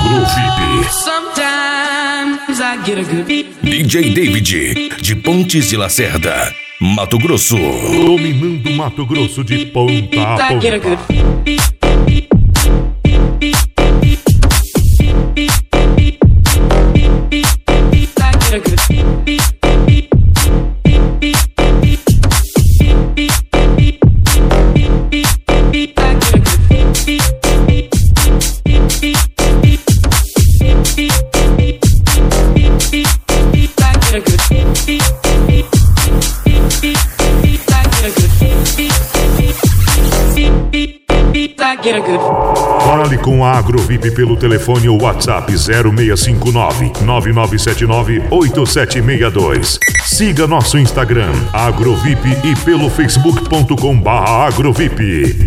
AgroVip. DJ David, de Pontes de Lacerda, Mato Grosso. Dominando Mato Grosso de ponta a ponta. Fale com a AgroVip pelo telefone ou WhatsApp 0659-9979-8762. Siga nosso Instagram, AgroVip, e pelo facebook.com/AgroVip.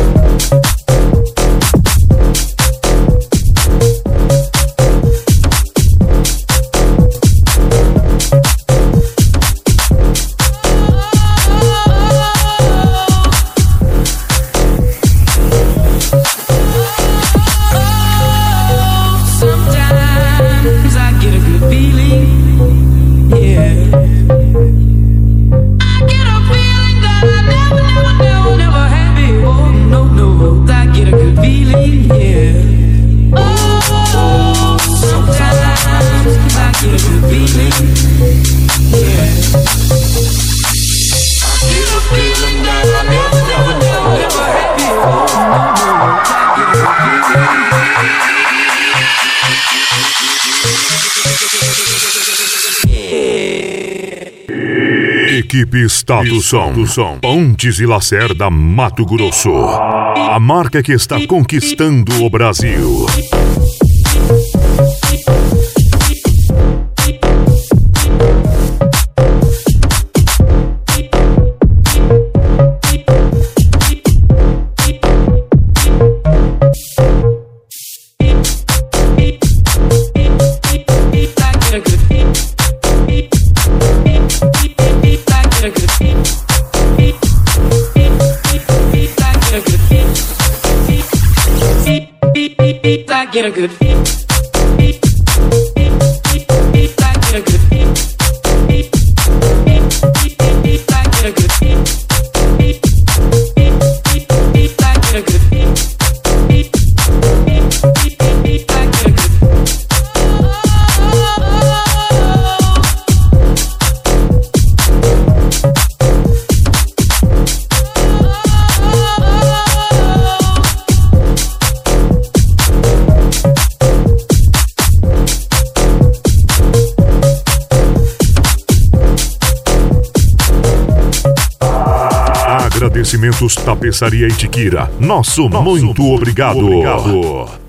Equipe Status Som, Pontes e Lacerda, Mato Grosso. A marca que está conquistando o Brasil. Get a good Agradecimentos Tapeçaria Itiquira. Nosso muito obrigado.